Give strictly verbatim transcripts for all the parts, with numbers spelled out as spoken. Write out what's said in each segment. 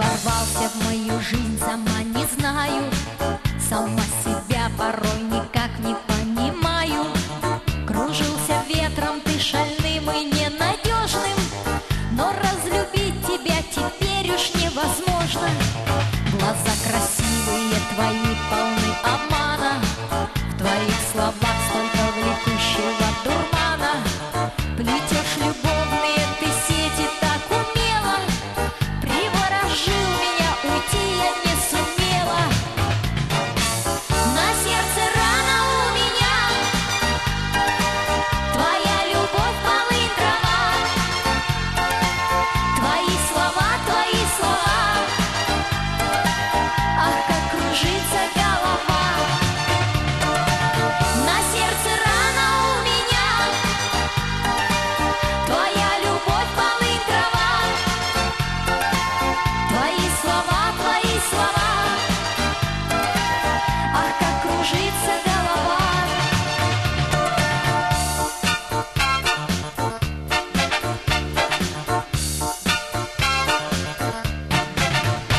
ворвался в мою жизнь, сама не знаю, сама себя порой никак не понимаю. Кружился ветром ты шальным и ненадежным, но разлюбить тебя теперь уж невозможно. Глаза красивые твои полны обмана, в твоих словах столько влекущего дурмана. Плетешь любовные ты сети так умело, приворожил меня, уйти я не сумела. На сердце рана у меня, твоя любовь полынь трава, твои слова, твои слова, ах, как кружится голова. На сердце рана у меня, твоя любовь полынь трава, твои слова, твои слова, ах, как кружится голова.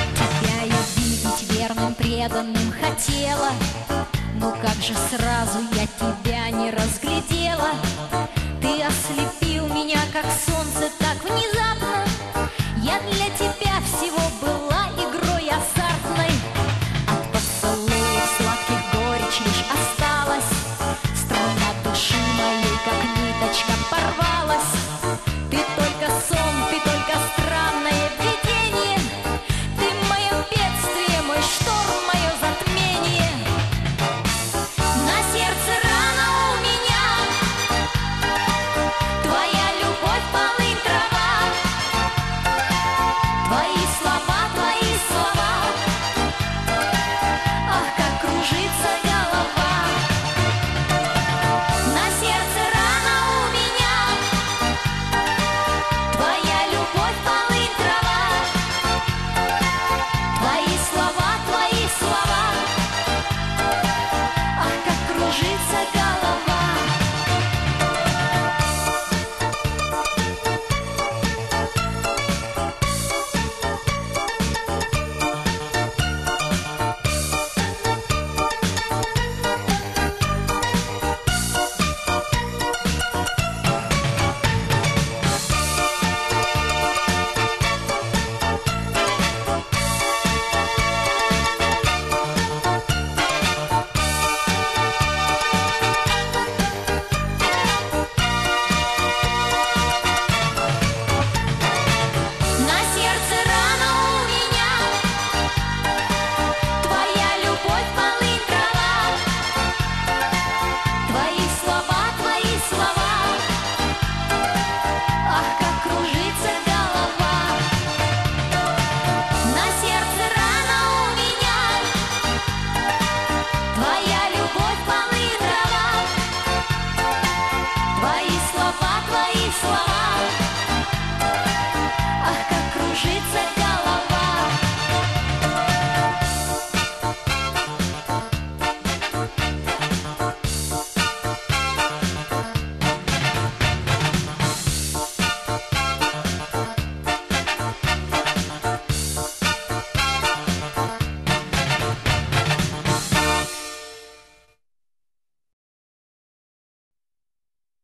Тебя я видеть верным, преданным хотела, но как же сразу